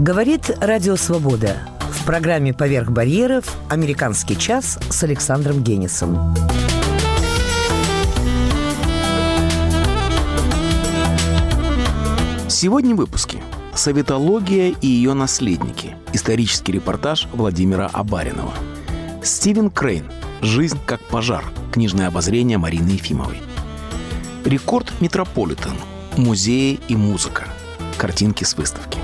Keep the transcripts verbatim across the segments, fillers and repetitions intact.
Говорит Радио Свобода. В программе «Поверх барьеров» «Американский час» с Александром Генисом. Сегодня в выпуске «Советология и ее наследники». Исторический репортаж Владимира Абаринова. Стивен Крейн. «Жизнь как пожар». Книжное обозрение Марины Ефимовой. Рекорд Метрополитен. Музеи и музыка. Картинки с выставки.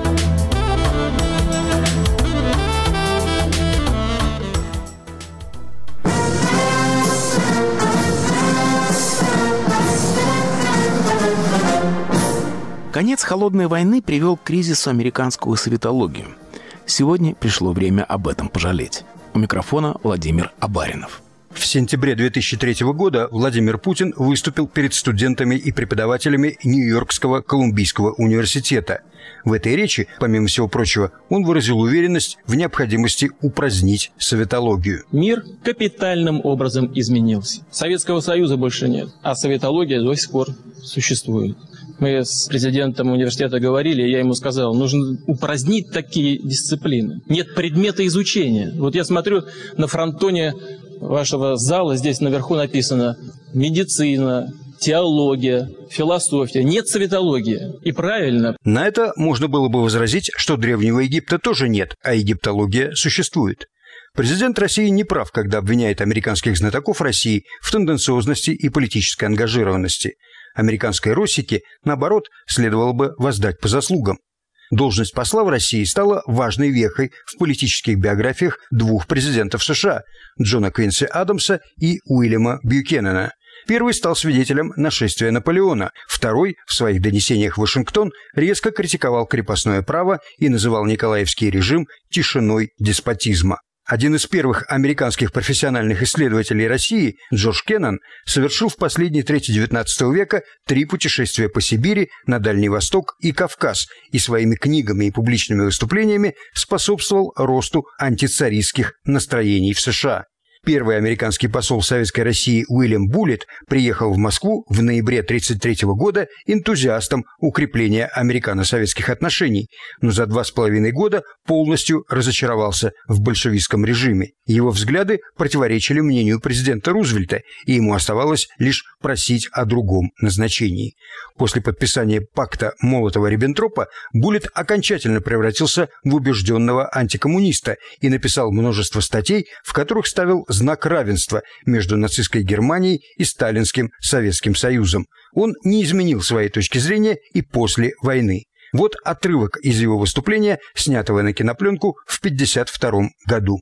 Конец холодной войны привел к кризису американскую советологию. Сегодня пришло время об этом пожалеть. У микрофона Владимир Абаринов. В сентябре две тысячи третьего года Владимир Путин выступил перед студентами и преподавателями Нью-Йоркского Колумбийского университета. В этой речи, помимо всего прочего, он выразил уверенность в необходимости упразднить советологию. Мир капитальным образом изменился. Советского Союза больше нет, а советология до сих пор существует. Мы с президентом университета говорили, я ему сказал, нужно упразднить такие дисциплины. Нет предмета изучения. Вот я смотрю на фронтоне вашего зала, здесь наверху написано медицина, теология, философия. Нет советологии. И правильно. На это можно было бы возразить, что Древнего Египта тоже нет, а египтология существует. Президент России не прав, когда обвиняет американских знатоков России в тенденциозности и политической ангажированности. Американской Россике, наоборот, следовало бы воздать по заслугам. Должность посла в России стала важной вехой в политических биографиях двух президентов США – Джона Квинси Адамса и Уильяма Бьюкенена. Первый стал свидетелем нашествия Наполеона, второй в своих донесениях в Вашингтон резко критиковал крепостное право и называл Николаевский режим тишиной деспотизма. Один из первых американских профессиональных исследователей России, Джордж Кеннон, совершил в последней трети девятнадцатого века три путешествия по Сибири, на Дальний Восток и Кавказ, и своими книгами и публичными выступлениями способствовал росту антицаристских настроений в США. Первый американский посол Советской России Уильям Буллит приехал в Москву в ноябре тысяча девятьсот тридцать третьего года энтузиастом укрепления американо-советских отношений, но за два с половиной года полностью разочаровался в большевистском режиме. Его взгляды противоречили мнению президента Рузвельта, и ему оставалось лишь просить о другом назначении. После подписания пакта Молотова-Риббентропа Буллит окончательно превратился в убежденного антикоммуниста и написал множество статей, в которых ставил знак равенства между нацистской Германией и сталинским Советским Союзом. Он не изменил своей точки зрения и после войны. Вот отрывок из его выступления, снятого на кинопленку в пятьдесят втором году.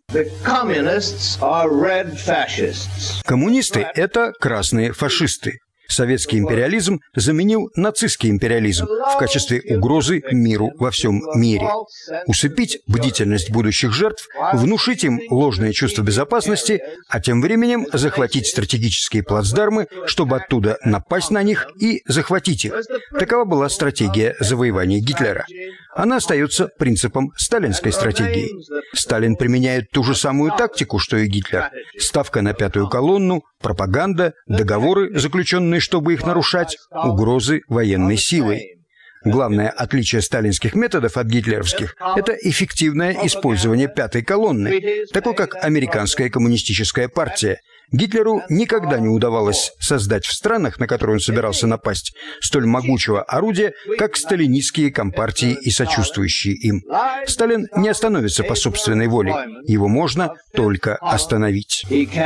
Коммунисты – это красные фашисты. Советский империализм заменил нацистский империализм в качестве угрозы миру во всем мире. Усыпить бдительность будущих жертв, внушить им ложное чувство безопасности, а тем временем захватить стратегические плацдармы, чтобы оттуда напасть на них и захватить их. Такова была стратегия завоевания Гитлера. Она остается принципом сталинской стратегии. Сталин применяет ту же самую тактику, что и Гитлер. Ставка на пятую колонну, пропаганда, договоры, заключенные, чтобы их нарушать, угрозы военной силой. Главное отличие сталинских методов от гитлеровских – это эффективное использование пятой колонны, такой как американская коммунистическая партия. Гитлеру никогда не удавалось создать в странах, на которые он собирался напасть, столь могучего орудия, как сталинистские компартии и сочувствующие им. Сталин не остановится по собственной воле. Его можно только остановить.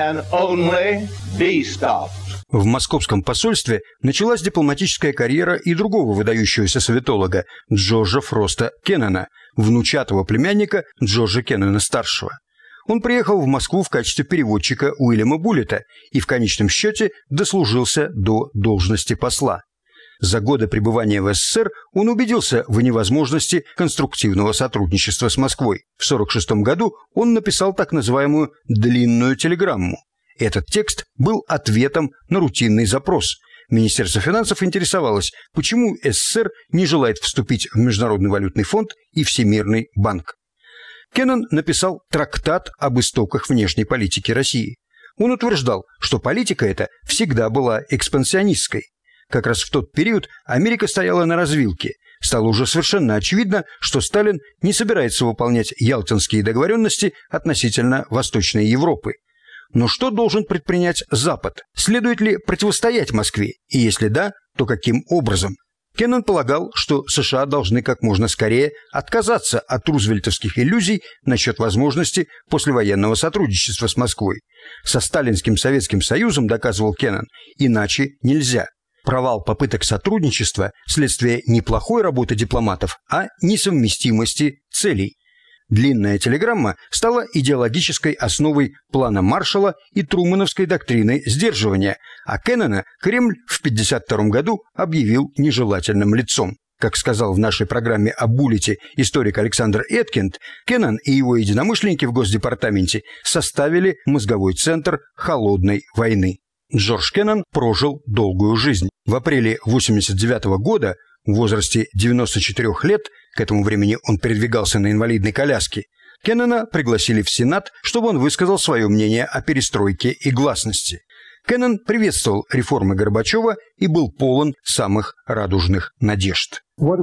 В московском посольстве началась дипломатическая карьера и другого выдающегося советолога Джорджа Фроста Кеннона, внучатого племянника Джорджа Кеннона-старшего. Он приехал в Москву в качестве переводчика Уильяма Буллита и в конечном счете дослужился до должности посла. За годы пребывания в СССР он убедился в невозможности конструктивного сотрудничества с Москвой. В сорок шестом году он написал так называемую «длинную телеграмму». Этот текст был ответом на рутинный запрос. Министерство финансов интересовалось, почему СССР не желает вступить в Международный валютный фонд и Всемирный банк. Кеннон написал трактат об истоках внешней политики России. Он утверждал, что политика эта всегда была экспансионистской. Как раз в тот период Америка стояла на развилке. стало уже совершенно очевидно, что Сталин не собирается выполнять ялтинские договоренности относительно Восточной Европы. Но что должен предпринять Запад? Следует ли противостоять Москве? И если да, то каким образом? Кеннон полагал, что США должны как можно скорее отказаться от рузвельтовских иллюзий насчет возможности послевоенного сотрудничества с Москвой. Со сталинским Советским Союзом, доказывал Кеннон, иначе нельзя. Провал попыток сотрудничества – следствие не плохой работы дипломатов, а несовместимости целей. Длинная телеграмма стала идеологической основой плана Маршалла и трумановской доктрины сдерживания, а Кеннона Кремль в тысяча девятьсот пятьдесят втором году объявил нежелательным лицом. Как сказал в нашей программе о Буллите историк Александр Эткинд, Кеннон и его единомышленники в Госдепартаменте составили мозговой центр холодной войны. Джордж Кеннон прожил долгую жизнь. В апреле тысяча девятьсот восемьдесят девятого года в возрасте девяноста четырёх лет, к этому времени он передвигался на инвалидной коляске, Кеннона пригласили в Сенат, чтобы он высказал свое мнение о перестройке и гласности. Кеннон приветствовал реформы Горбачева и был полон самых радужных надежд.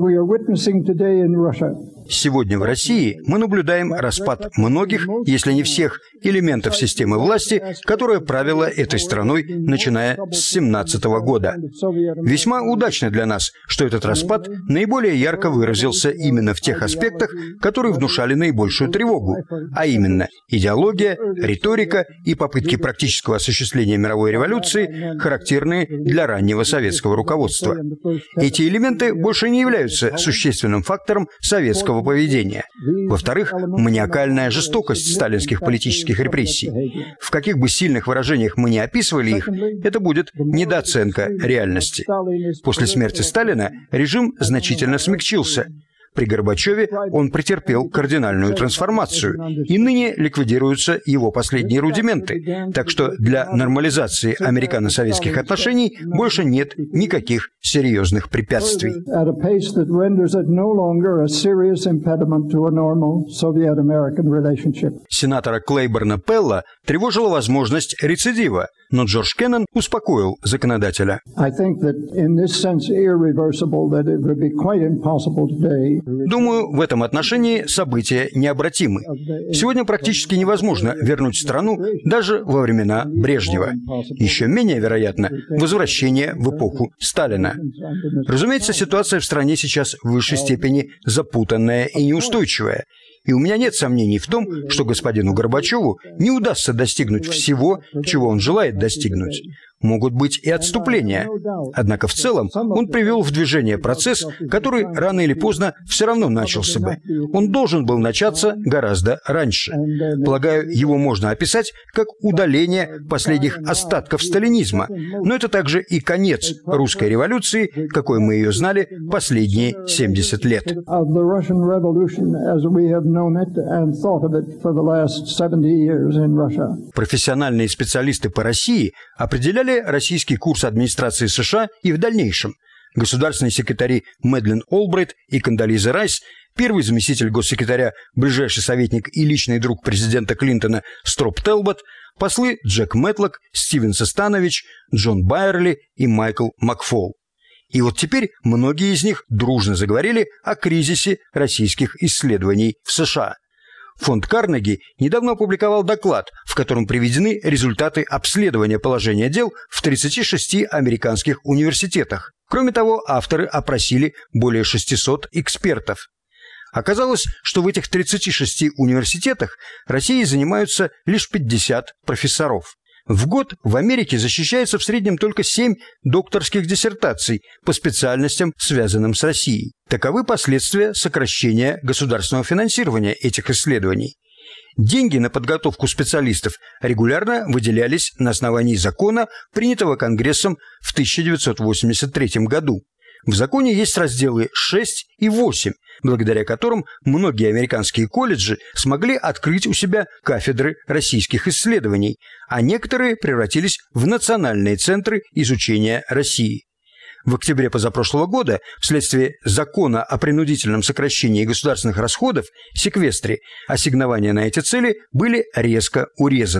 Сегодня в России мы наблюдаем распад многих, если не всех, элементов системы власти, которая правила этой страной, начиная с семнадцатого года. Весьма удачно для нас, что этот распад наиболее ярко выразился именно в тех аспектах, которые внушали наибольшую тревогу, а именно идеология, риторика и попытки практического осуществления мировой революции, характерные для раннего советского руководства. Эти элементы больше не являются существенным фактором советского поведения. Во-вторых, маниакальная жестокость сталинских политических репрессий. В каких бы сильных выражениях мы ни описывали их, это будет недооценка реальности. После смерти Сталина режим значительно смягчился. При Горбачеве он претерпел кардинальную трансформацию, и ныне ликвидируются его последние рудименты. Так что для нормализации американо-советских отношений больше нет никаких серьезных препятствий. Сенатора Клейборна Пелла тревожила возможность рецидива, но Джордж Кеннон успокоил законодателя. Думаю, в этом отношении события необратимы. Сегодня практически невозможно вернуть страну даже во времена Брежнева. Еще менее вероятно возвращение в эпоху Сталина. Разумеется, ситуация в стране сейчас в высшей степени запутанная и неустойчивая. И у меня нет сомнений в том, что господину Горбачеву не удастся достигнуть всего, чего он желает достигнуть. Могут быть и отступления. Однако в целом он привел в движение процесс, который рано или поздно все равно начался бы. Он должен был начаться гораздо раньше. Полагаю, его можно описать как удаление последних остатков сталинизма. Но это также и конец русской революции, какой мы ее знали последние семьдесят лет. Профессиональные специалисты по России определяли российский курс администрации США и в дальнейшем. Государственные секретари Мэдлин Олбрайт и Кондолиза Райс, первый заместитель госсекретаря, ближайший советник и личный друг президента Клинтона Строп Телбот, послы Джек Мэтлок, Стивен Состанович, Джон Байерли и Майкл Макфол. И вот теперь многие из них дружно заговорили о кризисе российских исследований в США. Фонд Карнеги недавно опубликовал доклад, в котором приведены результаты обследования положения дел в тридцати шести американских университетах. Кроме того, авторы опросили более шестисот экспертов. Оказалось, что в этих тридцати шести университетах Россией занимаются лишь пятьдесят профессоров. В год в Америке защищается в среднем только семь докторских диссертаций по специальностям, связанным с Россией. Таковы последствия сокращения государственного финансирования этих исследований. Деньги на подготовку специалистов регулярно выделялись на основании закона, принятого Конгрессом в тысяча девятьсот восемьдесят третьем году. В законе есть разделы шесть и восемь, благодаря которым многие американские колледжи смогли открыть у себя кафедры российских исследований, а некоторые превратились в национальные центры изучения России. В октябре позапрошлого года, вследствие закона о принудительном сокращении государственных расходов, секвестре, ассигнования на эти цели были резко урезаны.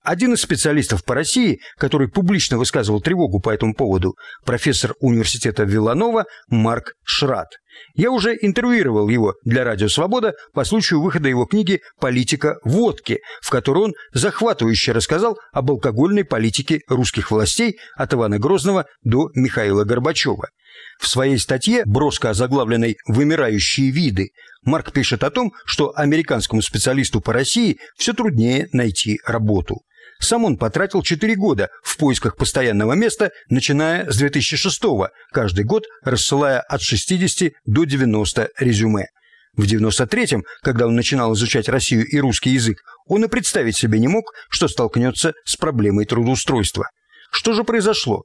Один из специалистов по России, который публично высказывал тревогу по этому поводу, профессор университета Виланова Марк Шрат. Я уже интервьюировал его для «Радио Свобода» по случаю выхода его книги «Политика водки», в которой он захватывающе рассказал об алкогольной политике русских властей от Ивана Грозного до Михаила Горбачева. В своей статье, броско озаглавленной «Вымирающие виды», Марк пишет о том, что американскому специалисту по России все труднее найти работу. Сам он потратил четыре года в поисках постоянного места, начиная с две тысячи шестого, каждый год рассылая от шестидесяти до девяноста резюме. В девяносто третьем, когда он начинал изучать Россию и русский язык, он и представить себе не мог, что столкнется с проблемой трудоустройства. Что же произошло?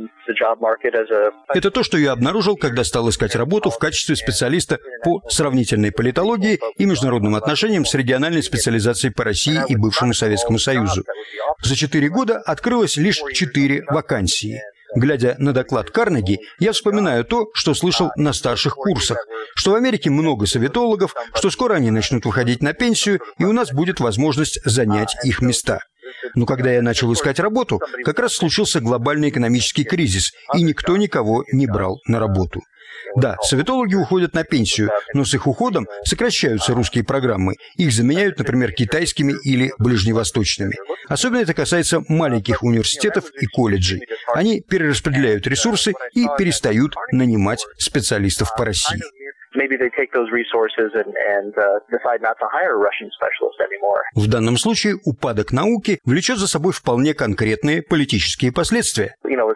Это то, что я обнаружил, когда стал искать работу в качестве специалиста по сравнительной политологии и международным отношениям с региональной специализацией по России и бывшему Советскому Союзу. За четыре года открылось лишь четыре вакансии. Глядя на доклад Карнеги, я вспоминаю то, что слышал на старших курсах, что в Америке много советологов, что скоро они начнут выходить на пенсию, и у нас будет возможность занять их места. Но когда я начал искать работу, как раз случился глобальный экономический кризис, и никто никого не брал на работу. Да, советологи уходят на пенсию, но с их уходом сокращаются русские программы. Их заменяют, например, китайскими или ближневосточными. Особенно это касается маленьких университетов и колледжей. Они перераспределяют ресурсы и перестают нанимать специалистов по России. В данном случае упадок науки влечет за собой вполне конкретные политические последствия.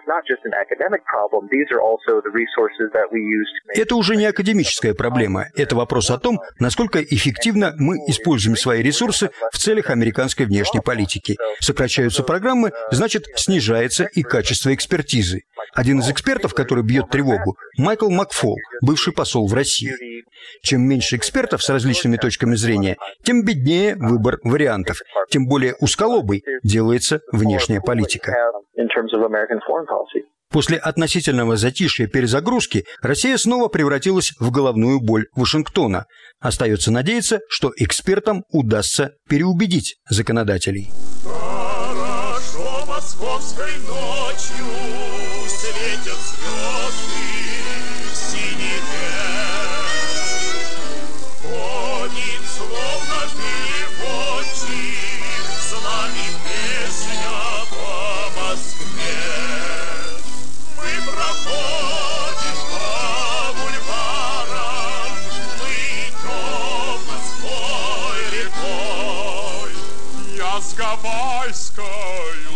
Это уже не академическая проблема. Это вопрос о том, насколько эффективно мы используем свои ресурсы в целях американской внешней политики. Сокращаются программы, значит, снижается и качество экспертизы. Один из экспертов, который бьет тревогу, Майкл Макфол, бывший посол в России. Чем меньше экспертов с различными точками зрения, тем беднее выбор вариантов, тем более узколобой делается внешняя политика. После относительного затишья перезагрузки Россия снова превратилась в головную боль Вашингтона. Остается надеяться, что экспертам удастся переубедить законодателей. Хорошо московской ночью светят звезды в синеве. Ходит словно переводчик, с нами песня по Москве. Мы проходим по бульварам, мы идем Москвой рекой. Я с гавайскою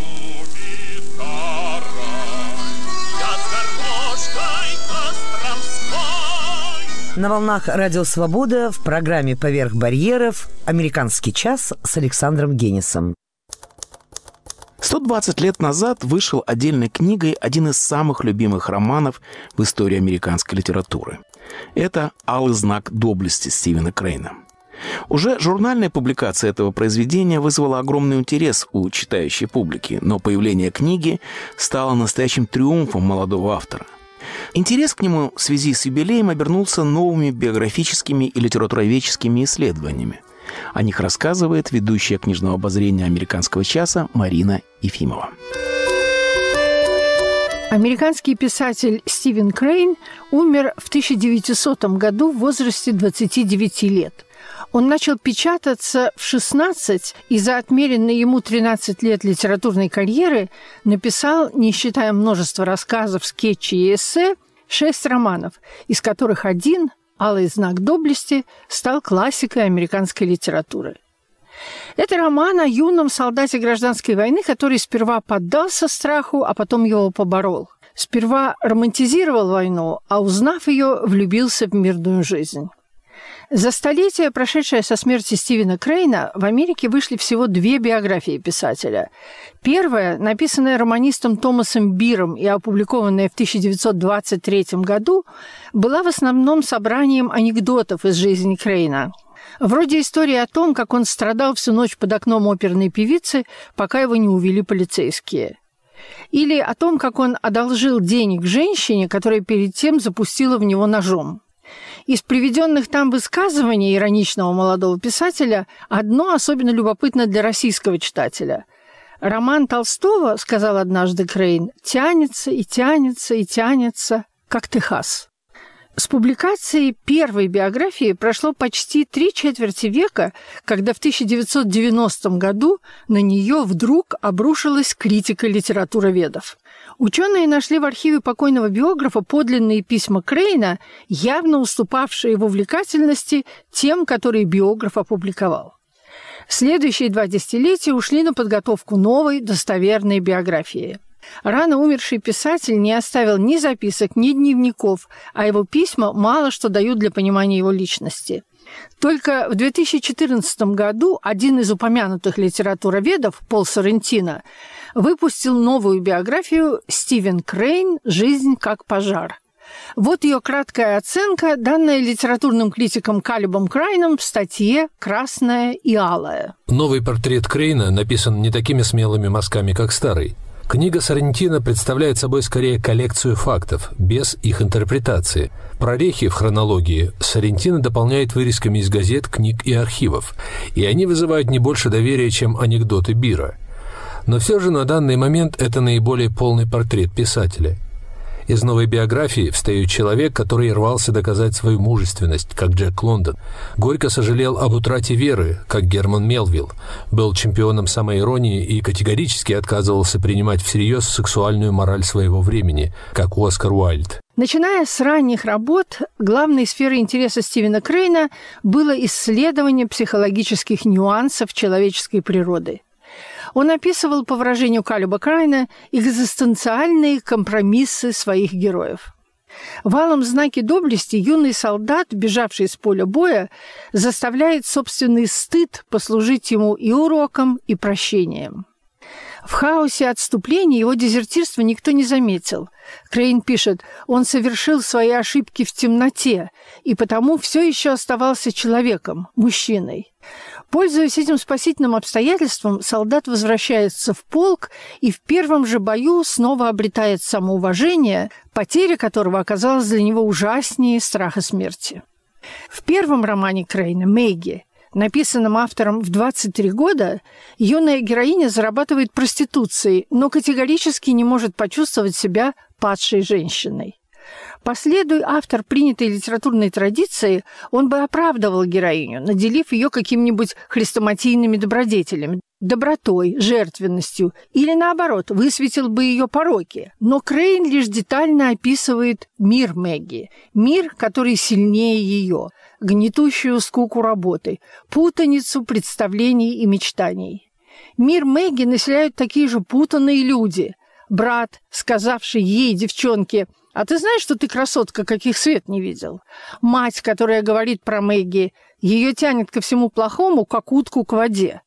гитарой, я с гармошкой Костромской. На волнах «Радио Свобода» в программе «Поверх барьеров» «Американский час» с Александром Генисом. сто двадцать лет назад вышел отдельной книгой один из самых любимых романов в истории американской литературы. Это «Алый знак доблести» Стивена Крейна. Уже журнальная публикация этого произведения вызвала огромный интерес у читающей публики, но появление книги стало настоящим триумфом молодого автора. Интерес к нему в связи с юбилеем обернулся новыми биографическими и литературоведческими исследованиями. О них рассказывает ведущая книжного обозрения «Американского часа» Марина Ефимова. Американский писатель Стивен Крейн умер в тысяча девятисотом году в возрасте двадцати девяти лет. Он начал печататься в шестнадцать и за отмеренные ему тринадцать лет литературной карьеры написал, не считая множества рассказов, скетчей и эссе, шесть романов, из которых один, «Алый знак доблести», стал классикой американской литературы. Это роман о юном солдате гражданской войны, который сперва поддался страху, а потом его поборол. Сперва романтизировал войну, а узнав ее, влюбился в мирную жизнь. За столетие, прошедшее со смерти Стивена Крейна, в Америке вышли всего две биографии писателя. Первая, написанная романистом Томасом Биром и опубликованная в тысяча девятьсот двадцать третьем году, была в основном собранием анекдотов из жизни Крейна. Вроде истории о том, как он страдал всю ночь под окном оперной певицы, пока его не увели полицейские. Или о том, как он одолжил денег женщине, которая перед тем запустила в него ножом. Из приведенных там высказываний ироничного молодого писателя одно особенно любопытно для российского читателя. Роман Толстого, сказал однажды Крейн, тянется и тянется и тянется, как Техас. С публикацией первой биографии прошло почти три четверти века, когда в тысяча девятьсот девяностом году на нее вдруг обрушилась критика литературоведов. Ученые нашли в архиве покойного биографа подлинные письма Крейна, явно уступавшие его увлекательности тем, которые биограф опубликовал. Следующие два десятилетия ушли на подготовку новой достоверной биографии. Рано умерший писатель не оставил ни записок, ни дневников, а его письма мало что дают для понимания его личности. Только в две тысячи четырнадцатом году один из упомянутых литературоведов, Пол Соррентино, выпустил новую биографию «Стивен Крейн. Жизнь как пожар». Вот ее краткая оценка, данная литературным критиком Калебом Крайном в статье «Красное и алое». Новый портрет Крейна написан не такими смелыми мазками, как старый. Книга Соррентино представляет собой скорее коллекцию фактов, без их интерпретации. Прорехи в хронологии Соррентино дополняет вырезками из газет, книг и архивов, и они вызывают не больше доверия, чем анекдоты Бира. Но все же на данный момент это наиболее полный портрет писателя. Из новой биографии встает человек, который рвался доказать свою мужественность, как Джек Лондон, горько сожалел об утрате веры, как Герман Мелвилл, был чемпионом самоиронии и категорически отказывался принимать всерьез сексуальную мораль своего времени, как Оскар Уайльд. Начиная с ранних работ, главной сферой интереса Стивена Крейна было исследование психологических нюансов человеческой природы. Он описывал, по выражению Калеба Крайна, экзистенциальные компромиссы своих героев. В «Алом знаке доблести» юный солдат, бежавший с поля боя, заставляет собственный стыд послужить ему и уроком, и прощением. В хаосе отступления его дезертирства никто не заметил. Крейн пишет, он совершил свои ошибки в темноте, и потому все еще оставался человеком, мужчиной. Пользуясь этим спасительным обстоятельством, солдат возвращается в полк и в первом же бою снова обретает самоуважение, потеря которого оказалась для него ужаснее страха смерти. В первом романе Крейна «Мэгги», написанном автором в двадцать три года, юная героиня зарабатывает проституцией, но категорически не может почувствовать себя падшей женщиной. Последуя автор принятой литературной традиции, он бы оправдывал героиню, наделив ее какими-нибудь хрестоматийными добродетелями, добротой, жертвенностью, или, наоборот, высветил бы ее пороки. Но Крейн лишь детально описывает мир Мэгги, мир, который сильнее ее, гнетущую скуку работы, путаницу представлений и мечтаний. Мир Мэгги населяют такие же путанные люди. Брат, сказавший ей, девчонке, «А ты знаешь, что ты красотка, каких свет не видел?» Мать, которая говорит про Мэгги, ее тянет ко всему плохому, как утку к воде.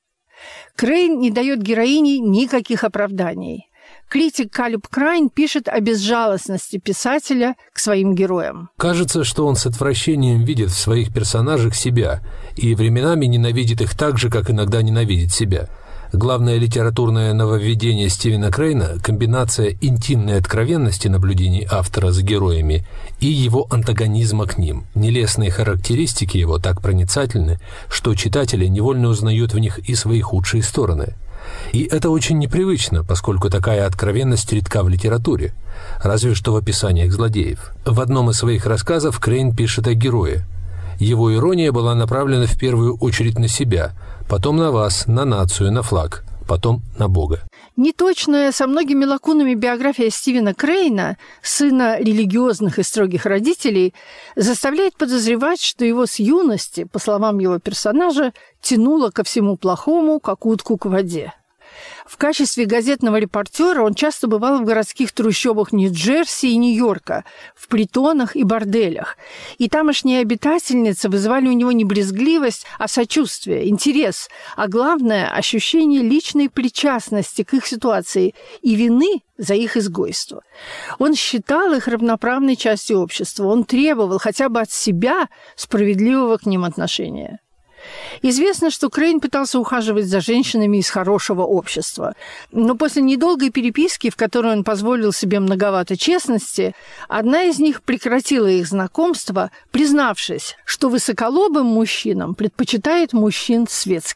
Крейн не дает героине никаких оправданий. Критик Калеб Крайн пишет о безжалостности писателя к своим героям. Кажется, что он с отвращением видит в своих персонажах себя и временами ненавидит их так же, как иногда ненавидит себя. Главное литературное нововведение Стивена Крейна – комбинация интимной откровенности наблюдений автора за героями и его антагонизма к ним. Нелестные характеристики его так проницательны, что читатели невольно узнают в них и свои худшие стороны. И это очень непривычно, поскольку такая откровенность редка в литературе, разве что в описаниях злодеев. В одном из своих рассказов Крейн пишет о герое. Его ирония была направлена в первую очередь на себя, потом на вас, на нацию, на флаг, потом на Бога. Неточная со многими лакунами биография Стивена Крейна, сына религиозных и строгих родителей, заставляет подозревать, что его с юности, по словам его персонажа, тянуло ко всему плохому, как утку к воде. В качестве газетного репортера он часто бывал в городских трущобах Нью-Джерси и Нью-Йорка, в притонах и борделях. И тамошние обитательницы вызывали у него не брезгливость, а сочувствие, интерес, а главное – ощущение личной причастности к их ситуации и вины за их изгойство. Он считал их равноправной частью общества, он требовал хотя бы от себя справедливого к ним отношения. Известно, что Крейн пытался ухаживать за женщинами из хорошего общества. Но после недолгой переписки, в которой он позволил себе многовато честности, одна из них прекратила их знакомство, признавшись, что высоколобым мужчинам предпочитает мужчин светских.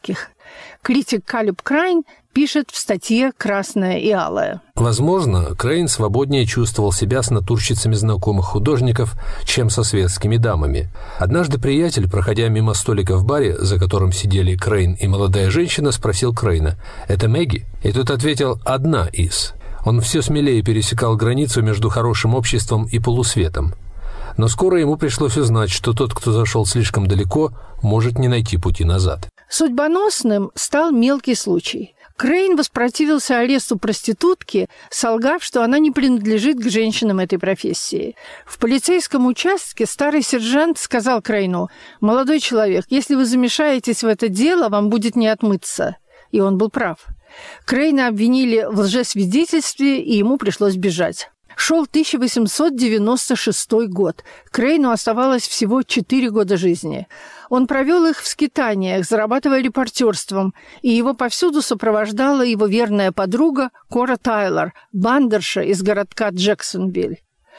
Критик Калеб Крайн пишет в статье «Красное и алое». Возможно, Крейн свободнее чувствовал себя с натурщицами знакомых художников, чем со светскими дамами. Однажды приятель, проходя мимо столика в баре, за которым сидели Крейн и молодая женщина, спросил Крейна: «Это Мэгги?» И тот ответил: «Одна из». Он все смелее пересекал границу между хорошим обществом и полусветом. Но скоро ему пришлось узнать, что тот, кто зашел слишком далеко, может не найти пути назад. Судьбоносным стал мелкий случай. Крейн воспротивился аресту проститутки, солгав, что она не принадлежит к женщинам этой профессии. В полицейском участке старый сержант сказал Крейну: «Молодой человек, если вы замешаетесь в это дело, вам будет не отмыться». И он был прав. Крейна обвинили в лжесвидетельстве, и ему пришлось бежать. Шел тысяча восемьсот девяносто шестой год. Крейну оставалось всего четыре года жизни. Он провел их в скитаниях, зарабатывая репортерством, и его повсюду сопровождала его верная подруга Кора Тайлор, бандерша из городка Джексонвиль.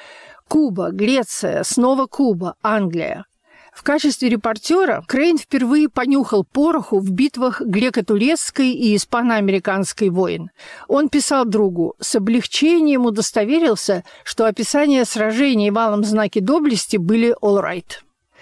Куба, Греция, снова Куба, Англия. В качестве репортера Крейн впервые понюхал пороху в битвах греко-турецкой и испано-американской войн. Он писал другу: с облегчением удостоверился, что описания сражений в алом знаке доблести были all right.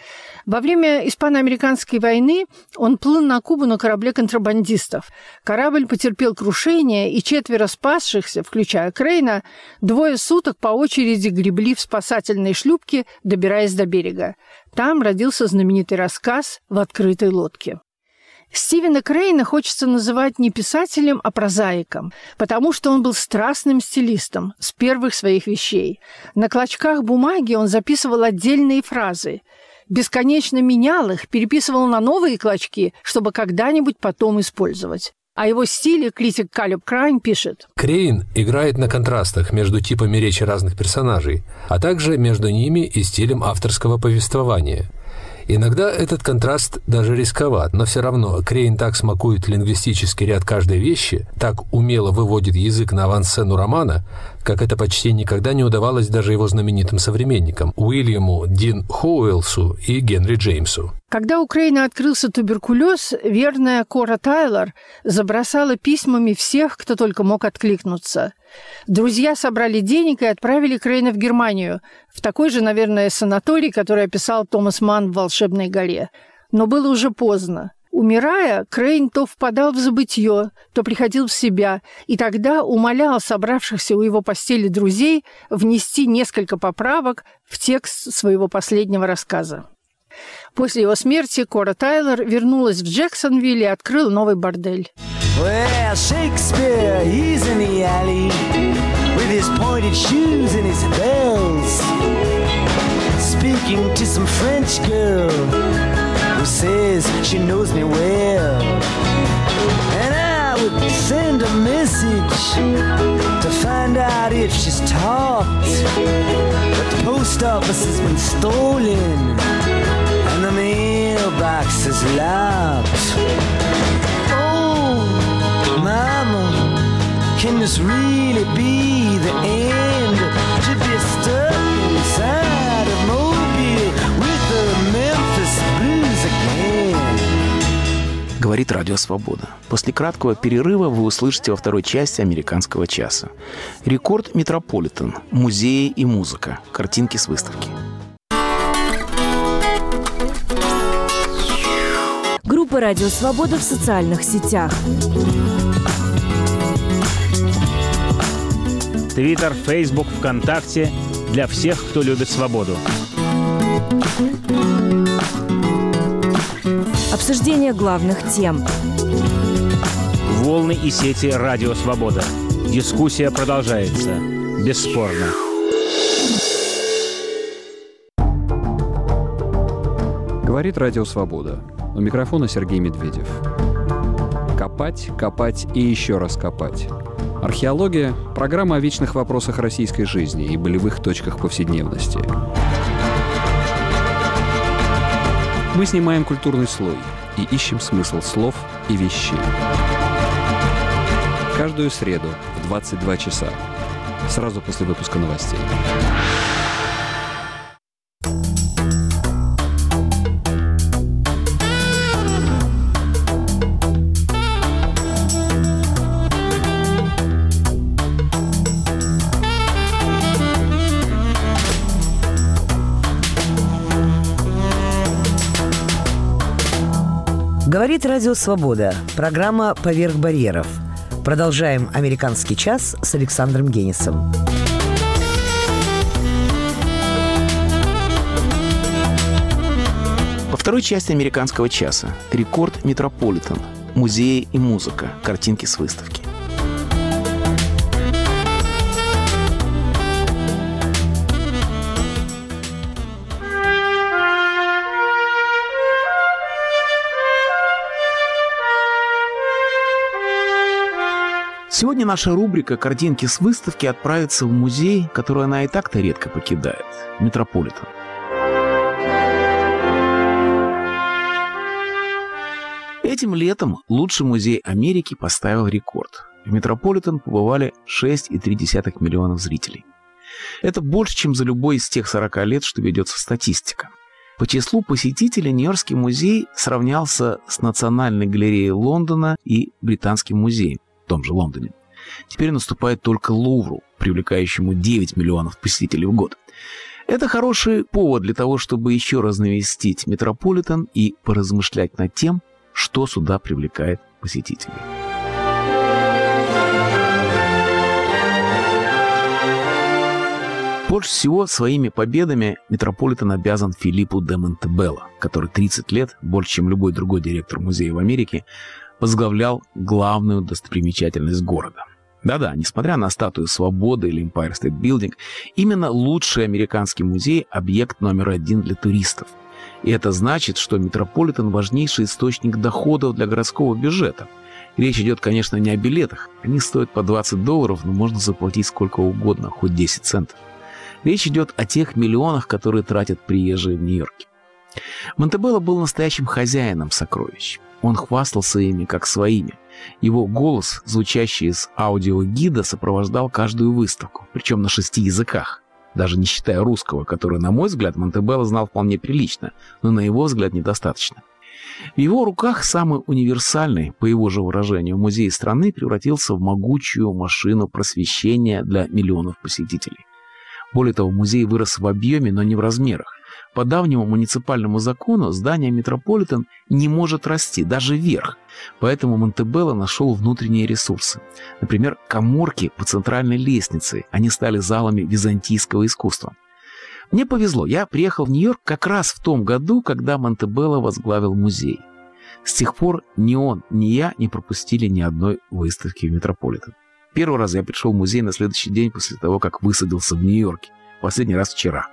Во время испано-американской войны он плыл на Кубу на корабле контрабандистов. Корабль потерпел крушение, и четверо спасшихся, включая Крейна, двое суток по очереди гребли в спасательной шлюпке, добираясь до берега. Там родился знаменитый рассказ «В открытой лодке». Стивена Крейна хочется называть не писателем, а прозаиком, потому что он был страстным стилистом с первых своих вещей. На клочках бумаги он записывал отдельные фразы, бесконечно менял их, переписывал на новые клочки, чтобы когда-нибудь потом использовать. О его стиле критик Калеб Крайн пишет: Крейн играет на контрастах между типами речи разных персонажей, а также между ними и стилем авторского повествования. Иногда этот контраст даже рисковат, но все равно Крейн так смакует лингвистический ряд каждой вещи, так умело выводит язык на авансцену романа, как это почти никогда не удавалось даже его знаменитым современникам Уильяму Дин Хоуэлсу и Генри Джеймсу. Когда у Крейна открылся туберкулез, верная Кора Тайлор забросала письмами всех, кто только мог откликнуться. Друзья собрали денег и отправили Крейна в Германию, в такой же, наверное, санаторий, который описал Томас Манн в «Волшебной горе». Но было уже поздно. Умирая, Крейн то впадал в забытье, то приходил в себя, и тогда умолял собравшихся у его постели друзей внести несколько поправок в текст своего последнего рассказа. После его смерти Кора Тайлор вернулась в Джексонвилл и открыла новый бордель. Well, Shakespeare, he's in the alley with his pointed shoes and his bells, speaking to some French girl who says she knows me well. And I would send a message to find out if she's talked, but the post office has been stolen and the mailbox is locked. Oh, Mama, can this really be the end? To be stuck inside of Mobile with the Memphis Blues again. Говорит Радио Свобода. После краткого перерыва вы услышите во второй части «Американского часа». Рекорд Метрополитен, музеи и музыка, картинки с выставки. Группа «Радио Свобода» в социальных сетях. Твиттер, Фейсбук, ВКонтакте для всех, кто любит свободу. Обсуждение главных тем. Волны и сети «Радио Свобода». Дискуссия продолжается. Бесспорно. Говорит Радио Свобода. У микрофона Сергей Медведев. Копать, копать и еще раз копать. Археология – программа о вечных вопросах российской жизни и болевых точках повседневности. Мы снимаем культурный слой и ищем смысл слов и вещей. Каждую среду в двадцать два часа, сразу после выпуска новостей. Говорит Радио Свобода. Программа «Поверх барьеров». Продолжаем «Американский час» с Александром Генисом. Во второй части «Американского часа» рекорд «Метрополитен», музеи и музыка, картинки с выставки. Сегодня наша рубрика «Картинки с выставки» отправится в музей, который она и так-то редко покидает – Метрополитен. Этим летом лучший музей Америки поставил рекорд. В Метрополитен побывали шесть целых три десятых миллионов зрителей. Это больше, чем за любой из тех сорока лет, что ведется статистика. По числу посетителей Нью-Йоркский музей сравнялся с Национальной галереей Лондона и Британским музеем в том же Лондоне. Теперь наступает только Лувру, привлекающему девять миллионов посетителей в год. Это хороший повод для того, чтобы еще раз навестить Метрополитен и поразмышлять над тем, что сюда привлекает посетителей. Больше всего своими победами Метрополитен обязан Филиппу де Монтебелло, который тридцать лет, больше, чем любой другой директор музея в Америке, возглавлял главную достопримечательность города. Да-да, несмотря на статую Свободы или Empire State Building, именно лучший американский музей – объект номер один для туристов. И это значит, что Метрополитен – важнейший источник доходов для городского бюджета. Речь идет, конечно, не о билетах. Они стоят по двадцать долларов, но можно заплатить сколько угодно, хоть десять центов. Речь идет о тех миллионах, которые тратят приезжие в Нью-Йорке. Монтебелло был настоящим хозяином сокровищ. Он хвастался ими как своими. Его голос, звучащий из аудиогида, сопровождал каждую выставку, причем на шести языках, даже не считая русского, который, на мой взгляд, Монтебелло знал вполне прилично, но на его взгляд недостаточно. В его руках самый универсальный, по его же выражению, музей страны превратился в могучую машину просвещения для миллионов посетителей. Более того, музей вырос в объеме, но не в размерах. По давнему муниципальному закону здание Метрополитен не может расти, даже вверх. Поэтому Монтебелло нашел внутренние ресурсы. Например, каморки по центральной лестнице. Они стали залами византийского искусства. Мне повезло, я приехал в Нью-Йорк как раз в том году, когда Монтебелло возглавил музей. С тех пор ни он, ни я не пропустили ни одной выставки в Метрополитен. Первый раз я пришел в музей на следующий день после того, как высадился в Нью-Йорке. Последний раз вчера.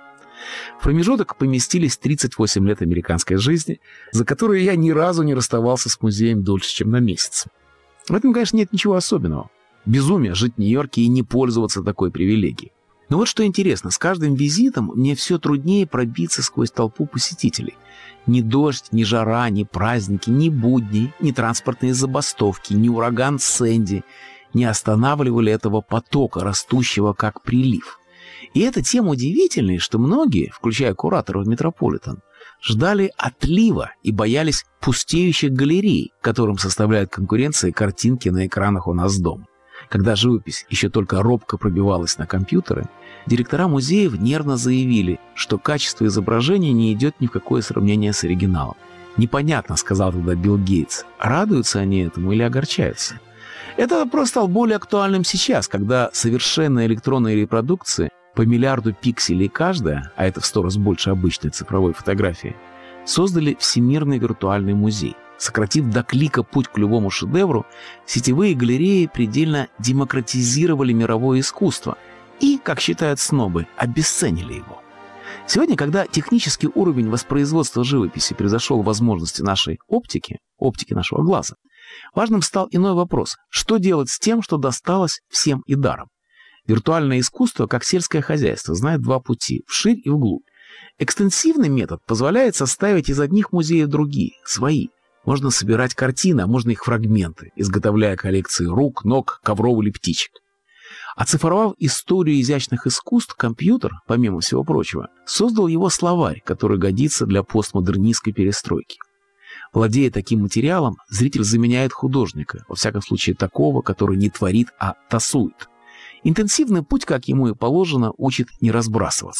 В промежуток поместились тридцать восемь лет американской жизни, за которые я ни разу не расставался с музеем дольше, чем на месяц. В этом, конечно, нет ничего особенного. Безумие жить в Нью-Йорке и не пользоваться такой привилегией. Но вот что интересно, с каждым визитом мне все труднее пробиться сквозь толпу посетителей. Ни дождь, ни жара, ни праздники, ни будни, ни транспортные забастовки, ни ураган Сэнди не останавливали этого потока, растущего как прилив. И это тем удивительнее, что многие, включая кураторов Метрополитен, ждали отлива и боялись пустеющих галерей, которым составляют конкуренции картинки на экранах у нас дома. Когда живопись еще только робко пробивалась на компьютеры, директора музеев нервно заявили, что качество изображения не идет ни в какое сравнение с оригиналом. «Непонятно», — сказал тогда Билл Гейтс, радуются они этому или огорчаются. Это вопрос стал более актуальным сейчас, когда совершенные электронные репродукции по миллиарду пикселей каждая, а это в сто раз больше обычной цифровой фотографии, создали Всемирный виртуальный музей. Сократив до клика путь к любому шедевру, сетевые галереи предельно демократизировали мировое искусство и, как считают снобы, обесценили его. Сегодня, когда технический уровень воспроизводства живописи превзошел возможности нашей оптики, оптики нашего глаза, важным стал иной вопрос: что делать с тем, что досталось всем и даром? Виртуальное искусство, как сельское хозяйство, знает два пути – вширь и вглубь. Экстенсивный метод позволяет составить из одних музеев другие, свои. Можно собирать картины, а можно их фрагменты, изготовляя коллекции рук, ног, ковров или птичек. Оцифровав историю изящных искусств, компьютер, помимо всего прочего, создал его словарь, который годится для постмодернистской перестройки. Владея таким материалом, зритель заменяет художника, во всяком случае такого, который не творит, а тасует. Интенсивный путь, как ему и положено, учит не разбрасываться.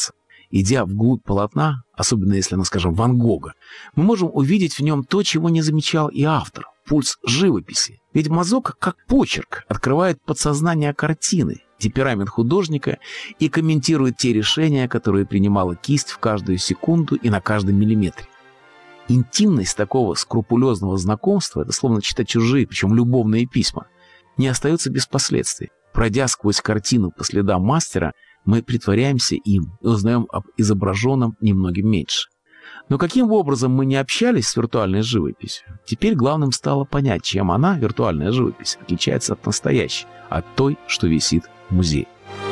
Идя вглубь полотна, особенно если оно, скажем, Ван Гога, мы можем увидеть в нем то, чего не замечал и автор – пульс живописи. Ведь мазок, как почерк, открывает подсознание картины, темперамент художника и комментирует те решения, которые принимала кисть в каждую секунду и на каждом миллиметре. Интимность такого скрупулезного знакомства – это словно читать чужие, причем любовные письма – не остается без последствий. Пройдя сквозь картину по следам мастера, мы притворяемся им и узнаем об изображенном немногим меньше. Но каким бы образом мы не общались с виртуальной живописью, теперь главным стало понять, чем она, виртуальная живопись, отличается от настоящей, от той, что висит в музее.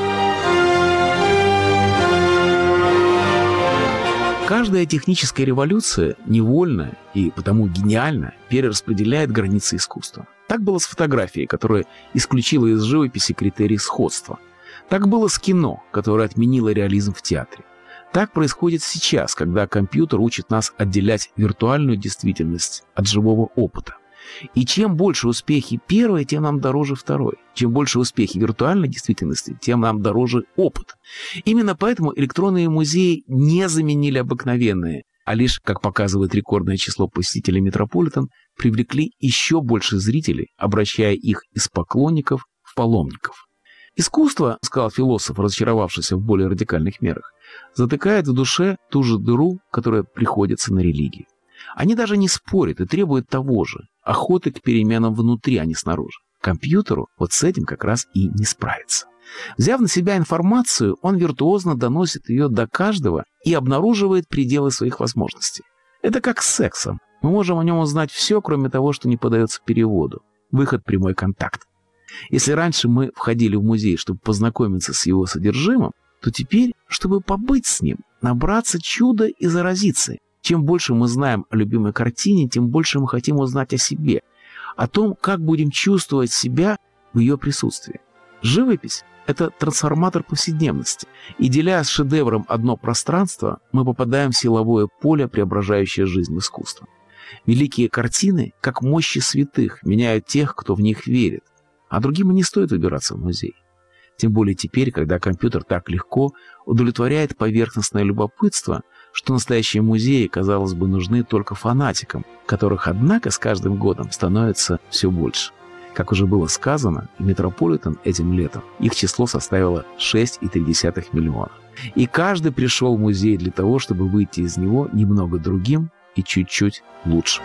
Каждая техническая революция невольно и потому гениально перераспределяет границы искусства. Так было с фотографией, которая исключила из живописи критерий сходства. Так было с кино, которое отменило реализм в театре. Так происходит сейчас, когда компьютер учит нас отделять виртуальную действительность от живого опыта. И чем больше успехи первой, тем нам дороже второй. Чем больше успехи виртуальной действительности, тем нам дороже опыт. Именно поэтому электронные музеи не заменили обыкновенные, а лишь, как показывает рекордное число посетителей Метрополитен, привлекли еще больше зрителей, обращая их из поклонников в паломников. Искусство, сказал философ, разочаровавшийся в более радикальных мерах, затыкает в душе ту же дыру, которая приходится на религию. Они даже не спорят и требуют того же – охоты к переменам внутри, а не снаружи. Компьютеру вот с этим как раз и не справиться. Взяв на себя информацию, он виртуозно доносит ее до каждого и обнаруживает пределы своих возможностей. Это как с сексом. Мы можем о нем узнать все, кроме того, что не поддается переводу. Выход – прямой контакт. Если раньше мы входили в музей, чтобы познакомиться с его содержимым, то теперь, чтобы побыть с ним, набраться чуда и заразиться. Чем больше мы знаем о любимой картине, тем больше мы хотим узнать о себе, о том, как будем чувствовать себя в ее присутствии. Живопись – это трансформатор повседневности, и деля с шедевром одно пространство, мы попадаем в силовое поле, преображающее жизнь искусства. Великие картины, как мощи святых, меняют тех, кто в них верит, а другим и не стоит выбираться в музей. Тем более теперь, когда компьютер так легко удовлетворяет поверхностное любопытство, что настоящие музеи, казалось бы, нужны только фанатикам, которых, однако, с каждым годом становится все больше. Как уже было сказано, в Метрополитен этим летом их число составило шесть целых три десятых миллиона. И каждый пришел в музей для того, чтобы выйти из него немного другим и чуть-чуть лучше.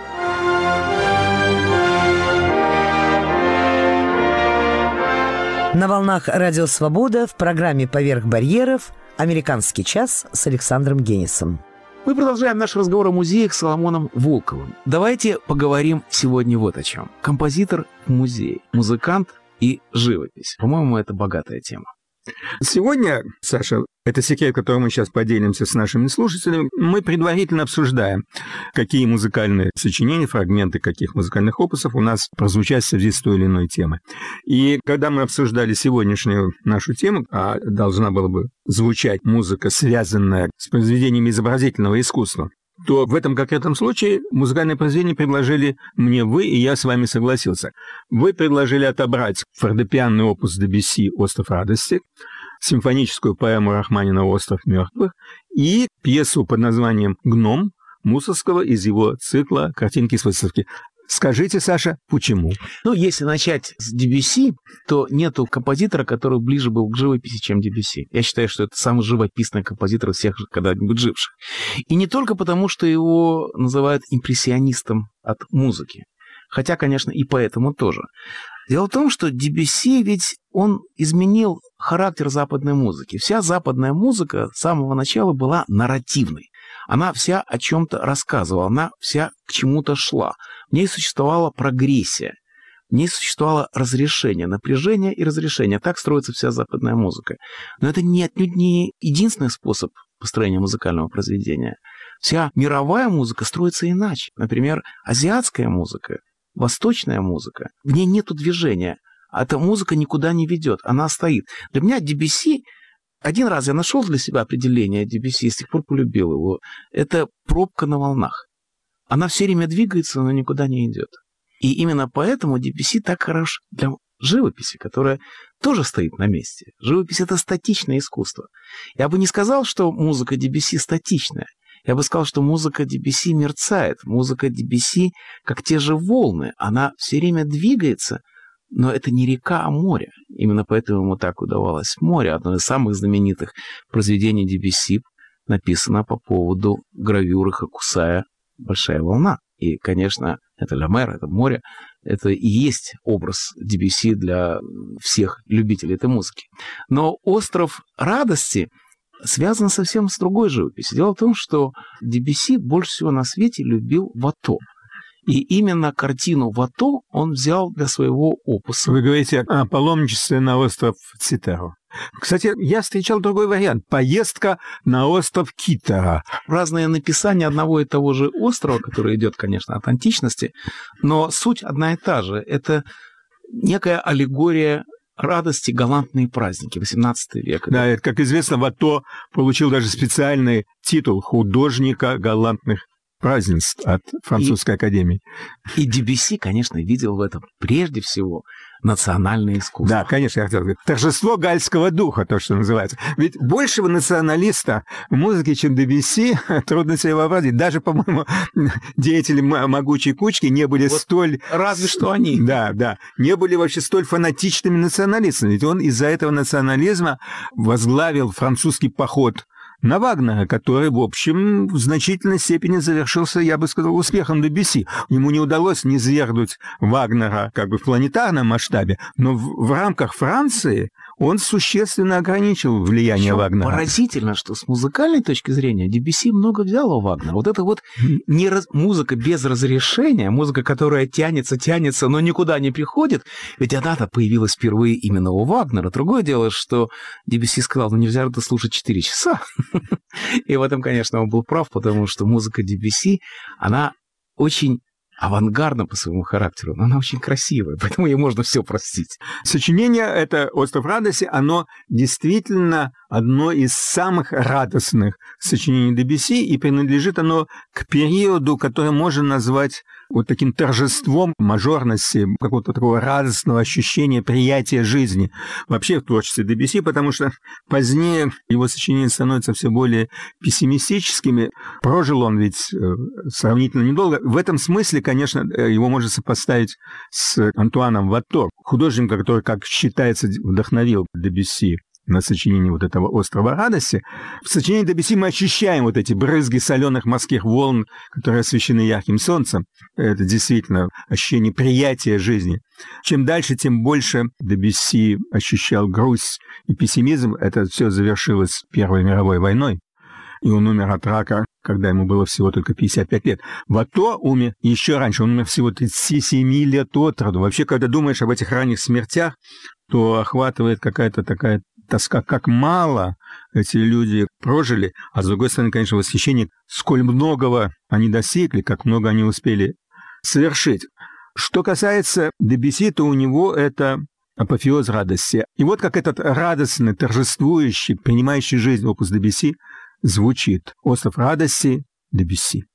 На волнах «Радио Свобода» в программе «Поверх барьеров» «Американский час» с Александром Генисом. Мы продолжаем наш разговор о музеях с Соломоном Волковым. Давайте поговорим сегодня вот о чем. Композитор в музее, музыкант и живопись. По-моему, это богатая тема. Сегодня, Саша, это секрет, которым мы сейчас поделимся с нашими слушателями, мы предварительно обсуждаем, какие музыкальные сочинения, фрагменты каких музыкальных опусов у нас прозвучат в связи с той или иной темой. И когда мы обсуждали сегодняшнюю нашу тему, а должна была бы звучать музыка, связанная с произведениями изобразительного искусства, то в этом конкретном случае музыкальное произведение предложили мне вы, и я с вами согласился. Вы предложили отобрать фортепианный опус Дебюсси «Остров радости», симфоническую поэму Рахманинова «Остров мертвых» и пьесу под названием «Гном» Мусоргского из его цикла «Картинки с выставки». Скажите, Саша, почему? Ну, если начать с Дебюсси, то нету композитора, который ближе был к живописи, чем Дебюсси. Я считаю, что это самый живописный композитор из всех когда-нибудь живших. И не только потому, что его называют импрессионистом от музыки. Хотя, конечно, и поэтому тоже. Дело в том, что Дебюсси ведь он изменил характер западной музыки. Вся западная музыка с самого начала была нарративной. Она вся о чем-то рассказывала, она вся к чему-то шла. В ней существовала прогрессия, в ней существовало разрешение, напряжение и разрешение. Так строится вся западная музыка. Но это не отнюдь не единственный способ построения музыкального произведения. Вся мировая музыка строится иначе. Например, азиатская музыка, восточная музыка, в ней нету движения. Эта музыка никуда не ведет, она стоит. Для меня Дебюсси, один раз я нашел для себя определение Дебюсси, с тех пор полюбил его. Это пробка на волнах. Она все время двигается, но никуда не идет. И именно поэтому Дебюсси так хорош для живописи, которая тоже стоит на месте. Живопись — это статичное искусство. Я бы не сказал, что музыка Дебюсси статичная. Я бы сказал, что музыка Дебюсси мерцает. Музыка Дебюсси, как те же волны, она все время двигается, но это не река, а море. Именно поэтому ему так удавалось море. Одно из самых знаменитых произведений Дебюсси написано по поводу гравюры Хокусая «Большая волна». И, конечно, это «Ля Мер», это море. Это и есть образ Дебюсси для всех любителей этой музыки. Но «Остров радости» связан совсем с другой живописью. Дело в том, что Дебюсси больше всего на свете любил Вато. И именно картину Вато он взял для своего опуса. Вы говорите о паломничестве на остров Цитаро. Кстати, я встречал другой вариант. Поездка на остров Китара. Разные написания одного и того же острова, который идет, конечно, от античности, но суть одна и та же. Это некая аллегория радости, галантные праздники восемнадцатого века. Да, это, как известно, Вато получил даже специальный титул художника галантных празднеств от французской и, академии. И Дебюсси, конечно, видел в этом прежде всего национальное искусство. Да, конечно, я хотел сказать. Торжество гальского духа, то, что называется. Ведь большего националиста в музыке, чем Дебюсси, трудно себе вообразить. Даже, по-моему, деятели могучей кучки не были вот столь... Разве что они. Да, да. Не были вообще столь фанатичными националистами. Ведь он из-за этого национализма возглавил французский поход на Вагнера, который, в общем, в значительной степени завершился, я бы сказал, успехом Дебюсси. Ему не удалось низвергнуть Вагнера как бы в планетарном масштабе, но в, в рамках Франции он существенно ограничил влияние Причем Вагнера. Поразительно, что с музыкальной точки зрения Дебюсси много взял у Вагнера. Вот это вот не раз... музыка без разрешения, музыка, которая тянется, тянется, но никуда не приходит, ведь она-то появилась впервые именно у Вагнера. Другое дело, что Дебюсси сказал, ну нельзя это слушать четыре часа. И в этом, конечно, он был прав, потому что музыка Дебюсси, она очень авангардна по своему характеру, но она очень красивая, поэтому ей можно все простить. Сочинение это «Остров радости», оно действительно одно из самых радостных сочинений Дебюсси, и принадлежит оно к периоду, который можно назвать вот таким торжеством мажорности, какого-то такого радостного ощущения приятия жизни вообще в творчестве Дебюсси, потому что позднее его сочинения становятся все более пессимистическими. Прожил он ведь сравнительно недолго. В этом смысле, конечно, его можно сопоставить с Антуаном Вато, художником, который, как считается, вдохновил Дебюсси на сочинение вот этого «Острова радости». В сочинении Дебюсси мы ощущаем вот эти брызги соленых морских волн, которые освещены ярким солнцем. Это действительно ощущение приятия жизни. Чем дальше, тем больше Дебюсси ощущал грусть и пессимизм. Это все завершилось Первой мировой войной. И он умер от рака, когда ему было всего только пятьдесят пять лет. Вато умер еще раньше, он умер всего тридцать семь лет от роду. Вообще, когда думаешь об этих ранних смертях, то охватывает какая-то такая тоска, как мало эти люди прожили, а с другой стороны, конечно, восхищение, сколь многого они достигли, как много они успели совершить. Что касается Дебюсси, то у него это апофеоз радости. И вот как этот радостный, торжествующий, принимающий жизнь опус Дебюсси звучит. «Остров радости» Дебюсси.